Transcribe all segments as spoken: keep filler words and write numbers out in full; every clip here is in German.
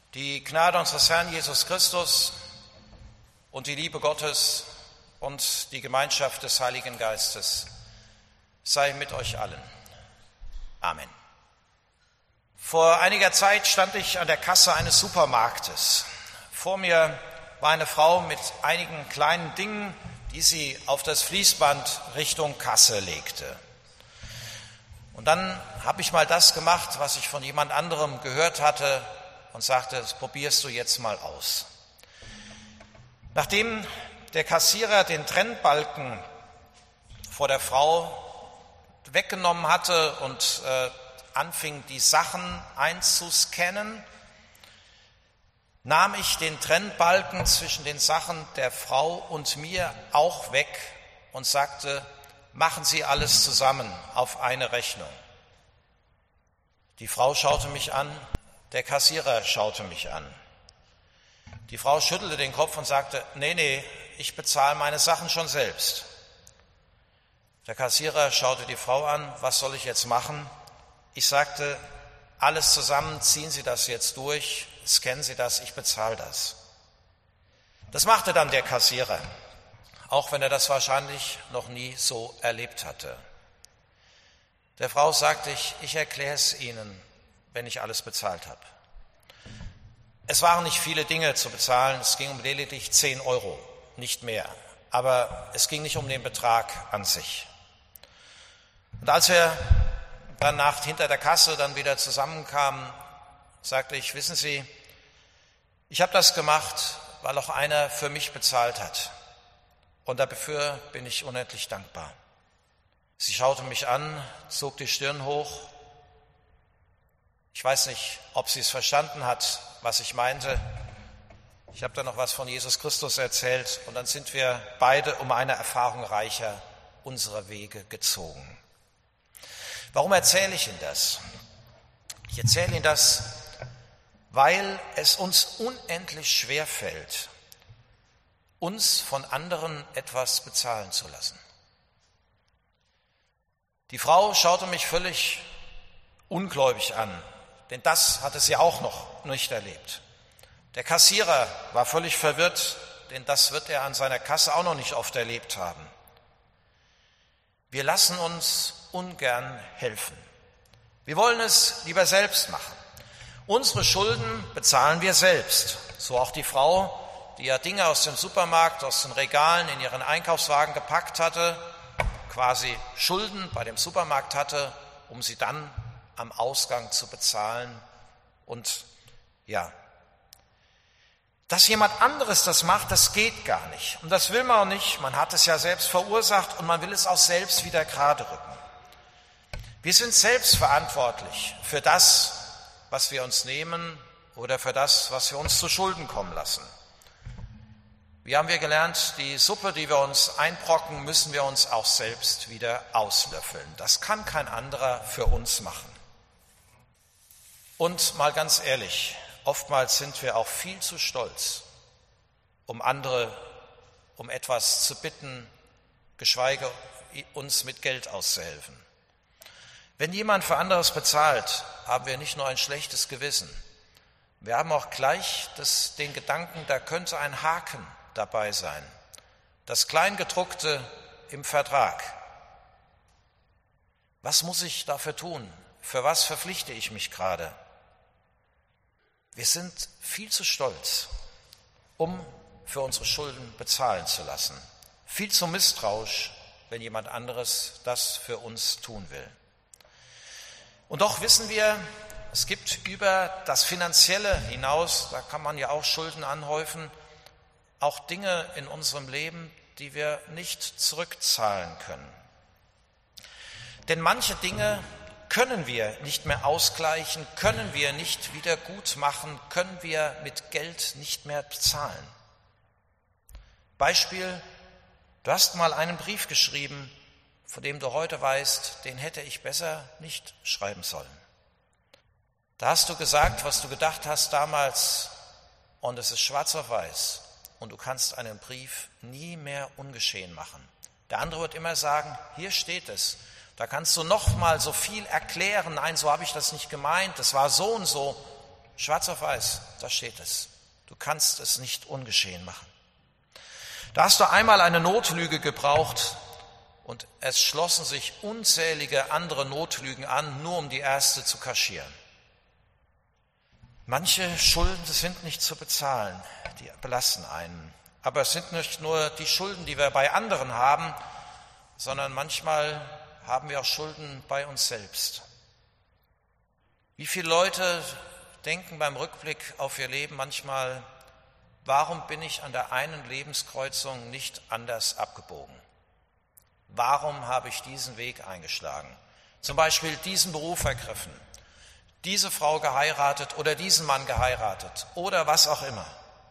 Die Gnade unseres Herrn Jesus Christus und die Liebe Gottes und die Gemeinschaft des Heiligen Geistes sei mit euch allen. Amen. Vor einiger Zeit stand ich an der Kasse eines Supermarktes. Vor mir war eine Frau mit einigen kleinen Dingen, die sie auf das Fließband Richtung Kasse legte. Und dann habe ich mal das gemacht, was ich von jemand anderem gehört hatte und sagte, das probierst du jetzt mal aus. Nachdem der Kassierer den Trennbalken vor der Frau weggenommen hatte und äh, anfing, die Sachen einzuscannen, nahm ich den Trennbalken zwischen den Sachen der Frau und mir auch weg und sagte, machen Sie alles zusammen auf eine Rechnung. Die Frau schaute mich an, der Kassierer schaute mich an. Die Frau schüttelte den Kopf und sagte, nee, nee, ich bezahle meine Sachen schon selbst. Der Kassierer schaute die Frau an, was soll ich jetzt machen? Ich sagte, alles zusammen, ziehen Sie das jetzt durch, scannen Sie das, ich bezahle das. Das machte dann der Kassierer, auch wenn er das wahrscheinlich noch nie so erlebt hatte. Der Frau sagte ich, ich erkläre es Ihnen, wenn ich alles bezahlt habe. Es waren nicht viele Dinge zu bezahlen, es ging um lediglich zehn Euro, nicht mehr. Aber es ging nicht um den Betrag an sich. Und als wir danach hinter der Kasse dann wieder zusammenkamen, sagte ich, wissen Sie, ich habe das gemacht, weil auch einer für mich bezahlt hat. Und dafür bin ich unendlich dankbar. Sie schaute mich an, zog die Stirn hoch. Ich weiß nicht, ob sie es verstanden hat, was ich meinte. Ich habe dann noch was von Jesus Christus erzählt und dann sind wir beide um eine Erfahrung reicher unserer Wege gezogen. Warum erzähle ich Ihnen das? Ich erzähle Ihnen das, weil es uns unendlich schwer fällt, uns von anderen etwas bezahlen zu lassen. Die Frau schaute mich völlig ungläubig an, denn das hatte sie auch noch nicht erlebt. Der Kassierer war völlig verwirrt, denn das wird er an seiner Kasse auch noch nicht oft erlebt haben. Wir lassen uns ungern helfen. Wir wollen es lieber selbst machen. Unsere Schulden bezahlen wir selbst. So auch die Frau, die ja Dinge aus dem Supermarkt, aus den Regalen in ihren Einkaufswagen gepackt hatte, quasi Schulden bei dem Supermarkt hatte, um sie dann am Ausgang zu bezahlen. Und ja, dass jemand anderes das macht, das geht gar nicht. Und das will man auch nicht. Man hat es ja selbst verursacht und man will es auch selbst wieder gerade rücken. Wir sind selbst verantwortlich für das, was wir uns nehmen oder für das, was wir uns zu Schulden kommen lassen. Wie haben wir gelernt, die Suppe, die wir uns einbrocken, müssen wir uns auch selbst wieder auslöffeln. Das kann kein anderer für uns machen. Und mal ganz ehrlich, oftmals sind wir auch viel zu stolz, um andere um etwas zu bitten, geschweige uns mit Geld auszuhelfen. Wenn jemand für anderes bezahlt, haben wir nicht nur ein schlechtes Gewissen, wir haben auch gleich das, den Gedanken, da könnte ein Haken dabei sein. Das Kleingedruckte im Vertrag. Was muss ich dafür tun? Für was verpflichte ich mich gerade? Wir sind viel zu stolz, um für unsere Schulden bezahlen zu lassen. Viel zu misstrauisch, wenn jemand anderes das für uns tun will. Und doch wissen wir, es gibt über das Finanzielle hinaus, da kann man ja auch Schulden anhäufen, auch Dinge in unserem Leben, die wir nicht zurückzahlen können. Denn manche Dinge können wir nicht mehr ausgleichen, können wir nicht wieder gut machen, können wir mit Geld nicht mehr bezahlen. Beispiel, du hast mal einen Brief geschrieben, von dem du heute weißt, den hätte ich besser nicht schreiben sollen. Da hast du gesagt, was du gedacht hast damals, und es ist schwarz auf weiß, und du kannst einen Brief nie mehr ungeschehen machen. Der andere wird immer sagen, hier steht es. Da kannst du noch mal so viel erklären, nein, so habe ich das nicht gemeint, das war so und so. Schwarz auf weiß, da steht es. Du kannst es nicht ungeschehen machen. Da hast du einmal eine Notlüge gebraucht und es schlossen sich unzählige andere Notlügen an, nur um die erste zu kaschieren. Manche Schulden sind nicht zu bezahlen, die belasten einen. Aber es sind nicht nur die Schulden, die wir bei anderen haben, sondern manchmal haben wir auch Schulden bei uns selbst. Wie viele Leute denken beim Rückblick auf ihr Leben manchmal, warum bin ich an der einen Lebenskreuzung nicht anders abgebogen? Warum habe ich diesen Weg eingeschlagen? Zum Beispiel diesen Beruf ergriffen, diese Frau geheiratet oder diesen Mann geheiratet oder was auch immer.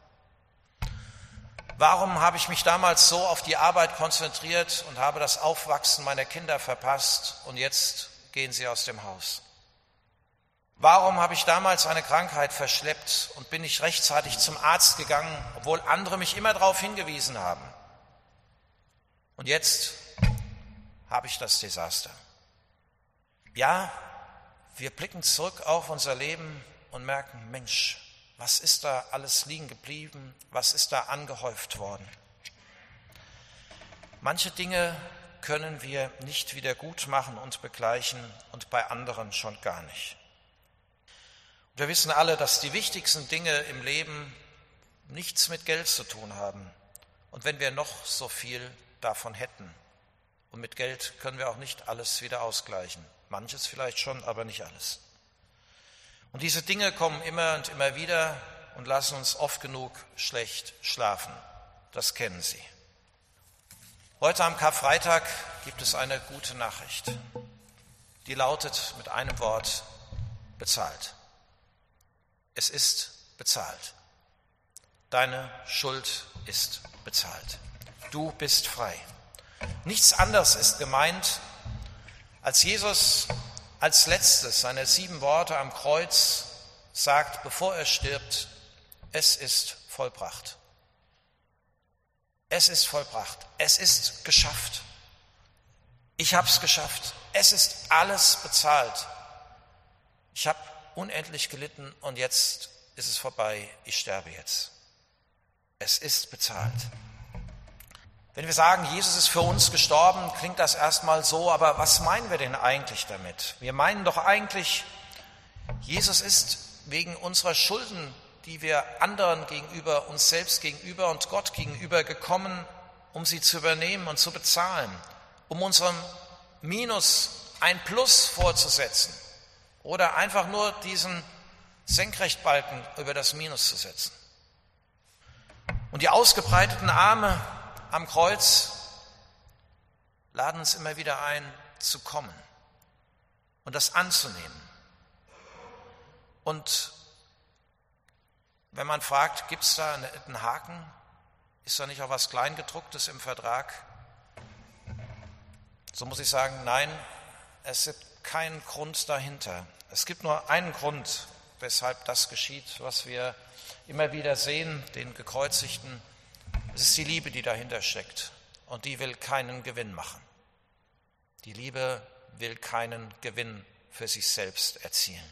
Warum habe ich mich damals so auf die Arbeit konzentriert und habe das Aufwachsen meiner Kinder verpasst und jetzt gehen sie aus dem Haus? Warum habe ich damals eine Krankheit verschleppt und bin nicht rechtzeitig zum Arzt gegangen, obwohl andere mich immer darauf hingewiesen haben? Und jetzt habe ich das Desaster. Ja, wir blicken zurück auf unser Leben und merken, Mensch, was ist da alles liegen geblieben? Was ist da angehäuft worden? Manche Dinge können wir nicht wieder gut machen und begleichen und bei anderen schon gar nicht. Wir wissen alle, dass die wichtigsten Dinge im Leben nichts mit Geld zu tun haben. Und wenn wir noch so viel davon hätten, und mit Geld können wir auch nicht alles wieder ausgleichen. Manches vielleicht schon, aber nicht alles. Und diese Dinge kommen immer und immer wieder und lassen uns oft genug schlecht schlafen. Das kennen Sie. Heute am Karfreitag gibt es eine gute Nachricht. Die lautet mit einem Wort: bezahlt. Es ist bezahlt. Deine Schuld ist bezahlt. Du bist frei. Nichts anderes ist gemeint, als Jesus als letztes seine sieben Worte am Kreuz sagt, bevor er stirbt: Es ist vollbracht. Es ist vollbracht. Es ist geschafft. Ich habe es geschafft. Es ist alles bezahlt. Ich habe unendlich gelitten und jetzt ist es vorbei. Ich sterbe jetzt. Es ist bezahlt. Wenn wir sagen, Jesus ist für uns gestorben, klingt das erstmal so, aber was meinen wir denn eigentlich damit? Wir meinen doch eigentlich, Jesus ist wegen unserer Schulden, die wir anderen gegenüber, uns selbst gegenüber und Gott gegenüber gekommen, um sie zu übernehmen und zu bezahlen, um unserem Minus ein Plus vorzusetzen oder einfach nur diesen Senkrechtbalken über das Minus zu setzen. Und die ausgebreiteten Arme am Kreuz laden uns immer wieder ein, zu kommen und das anzunehmen. Und wenn man fragt, gibt es da einen Haken? Ist da nicht auch was Kleingedrucktes im Vertrag? So muss ich sagen, nein, es gibt keinen Grund dahinter. Es gibt nur einen Grund, weshalb das geschieht, was wir immer wieder sehen, den Gekreuzigten. Es ist die Liebe, die dahinter steckt, und die will keinen Gewinn machen. Die Liebe will keinen Gewinn für sich selbst erzielen.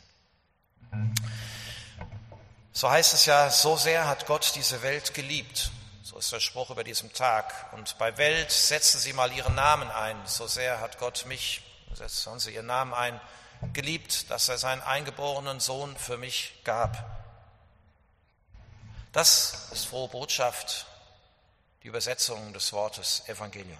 So heißt es ja, so sehr hat Gott diese Welt geliebt. So ist der Spruch über diesem Tag. Und bei Welt setzen Sie mal Ihren Namen ein. So sehr hat Gott mich, setzen Sie Ihren Namen ein, geliebt, dass er seinen eingeborenen Sohn für mich gab. Das ist frohe Botschaft, die Übersetzung des Wortes Evangelium.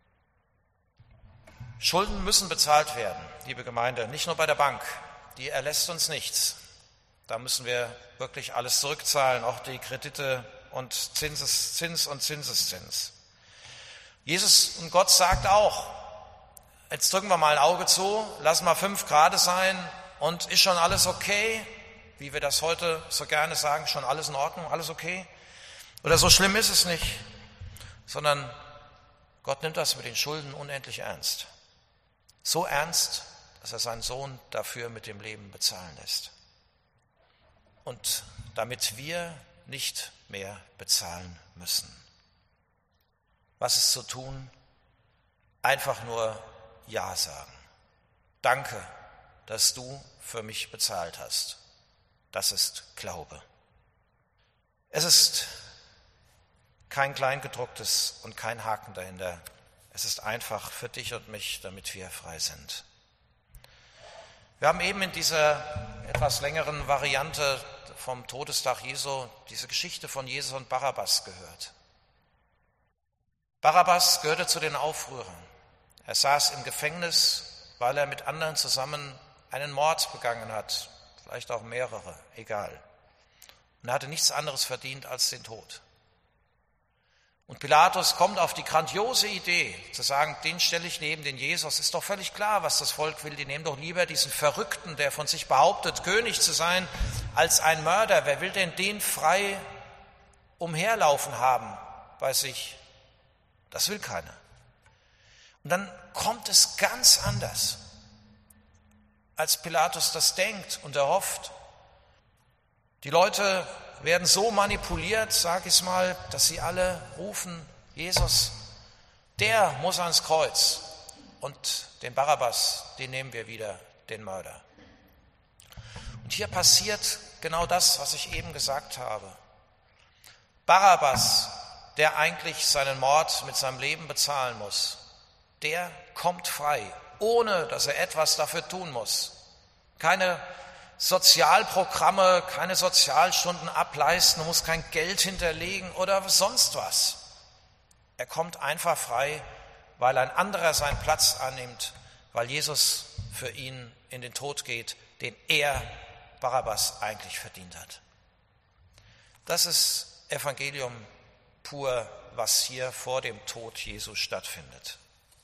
Schulden müssen bezahlt werden, liebe Gemeinde, nicht nur bei der Bank. Die erlässt uns nichts. Da müssen wir wirklich alles zurückzahlen, auch die Kredite und Zinses, Zins und Zinseszins. Jesus und Gott sagt auch, jetzt drücken wir mal ein Auge zu, lassen wir fünf Grad sein und ist schon alles okay, wie wir das heute so gerne sagen, schon alles in Ordnung, alles okay? Oder so schlimm ist es nicht, sondern Gott nimmt das mit den Schulden unendlich ernst. So ernst, dass er seinen Sohn dafür mit dem Leben bezahlen lässt. Und damit wir nicht mehr bezahlen müssen. Was ist zu tun? Einfach nur Ja sagen. Danke, dass du für mich bezahlt hast. Das ist Glaube. Es ist kein Kleingedrucktes und kein Haken dahinter. Es ist einfach für dich und mich, damit wir frei sind. Wir haben eben in dieser etwas längeren Variante vom Todestag Jesu diese Geschichte von Jesus und Barabbas gehört. Barabbas gehörte zu den Aufrührern. Er saß im Gefängnis, weil er mit anderen zusammen einen Mord begangen hat, vielleicht auch mehrere, egal. Und er hatte nichts anderes verdient als den Tod. Und Pilatus kommt auf die grandiose Idee, zu sagen, den stelle ich neben den Jesus. Ist doch völlig klar, was das Volk will. Die nehmen doch lieber diesen Verrückten, der von sich behauptet, König zu sein, als ein Mörder. Wer will denn den frei umherlaufen haben bei sich? Das will keiner. Und dann kommt es ganz anders, als Pilatus das denkt und erhofft. Die Leute werden so manipuliert, sage ich mal, dass sie alle rufen, Jesus, der muss ans Kreuz und den Barabbas, den nehmen wir wieder, den Mörder. Und hier passiert genau das, was ich eben gesagt habe. Barabbas, der eigentlich seinen Mord mit seinem Leben bezahlen muss, der kommt frei, ohne dass er etwas dafür tun muss. Keine Sozialprogramme, keine Sozialstunden ableisten, muss kein Geld hinterlegen oder sonst was. Er kommt einfach frei, weil ein anderer seinen Platz annimmt, weil Jesus für ihn in den Tod geht, den er, Barabbas, eigentlich verdient hat. Das ist Evangelium pur, was hier vor dem Tod Jesu stattfindet.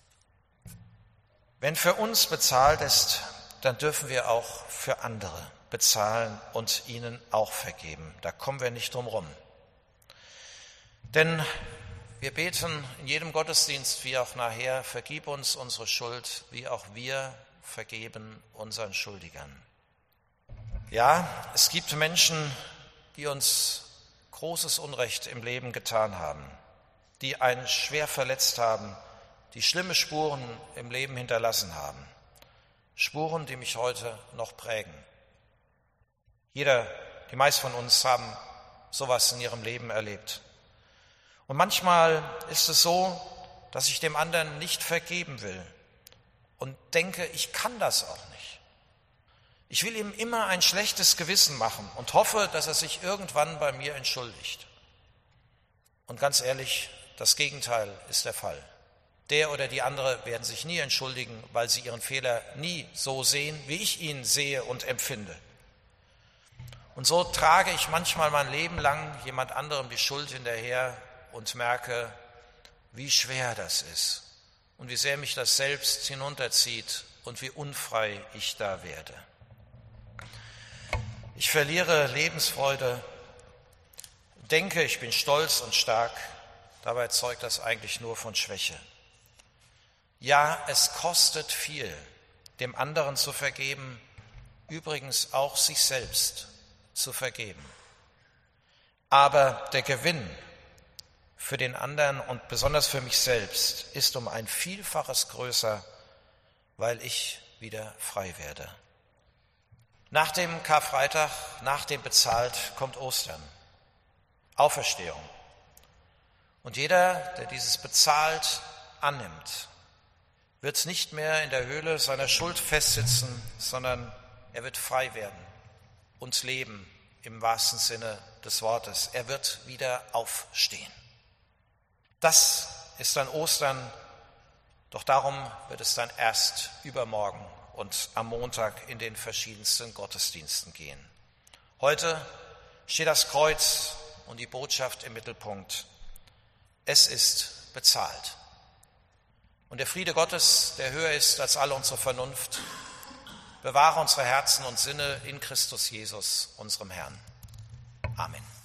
Wenn für uns bezahlt ist, dann dürfen wir auch für andere bezahlen und ihnen auch vergeben. Da kommen wir nicht drum rum. Denn wir beten in jedem Gottesdienst, wie auch nachher, vergib uns unsere Schuld, wie auch wir vergeben unseren Schuldigern. Ja, es gibt Menschen, die uns großes Unrecht im Leben getan haben, die einen schwer verletzt haben, die schlimme Spuren im Leben hinterlassen haben. Spuren, die mich heute noch prägen. Jeder, die meisten von uns haben sowas in ihrem Leben erlebt. Und manchmal ist es so, dass ich dem anderen nicht vergeben will und denke, ich kann das auch nicht. Ich will ihm immer ein schlechtes Gewissen machen und hoffe, dass er sich irgendwann bei mir entschuldigt. Und ganz ehrlich, das Gegenteil ist der Fall. Der oder die andere werden sich nie entschuldigen, weil sie ihren Fehler nie so sehen, wie ich ihn sehe und empfinde. Und so trage ich manchmal mein Leben lang jemand anderem die Schuld hinterher und merke, wie schwer das ist und wie sehr mich das selbst hinunterzieht und wie unfrei ich da werde. Ich verliere Lebensfreude, denke, ich bin stolz und stark, dabei zeugt das eigentlich nur von Schwäche. Ja, es kostet viel, dem anderen zu vergeben, übrigens auch sich selbst zu vergeben. Aber der Gewinn für den anderen und besonders für mich selbst ist um ein Vielfaches größer, weil ich wieder frei werde. Nach dem Karfreitag, nach dem bezahlt, kommt Ostern, Auferstehung. Und jeder, der dieses bezahlt annimmt, wird nicht mehr in der Höhle seiner Schuld festsitzen, sondern er wird frei werden und leben im wahrsten Sinne des Wortes. Er wird wieder aufstehen. Das ist dann Ostern, doch darum wird es dann erst übermorgen und am Montag in den verschiedensten Gottesdiensten gehen. Heute steht das Kreuz und die Botschaft im Mittelpunkt. Es ist bezahlt. Und der Friede Gottes, der höher ist als alle unsere Vernunft, bewahre unsere Herzen und Sinne in Christus Jesus, unserem Herrn. Amen.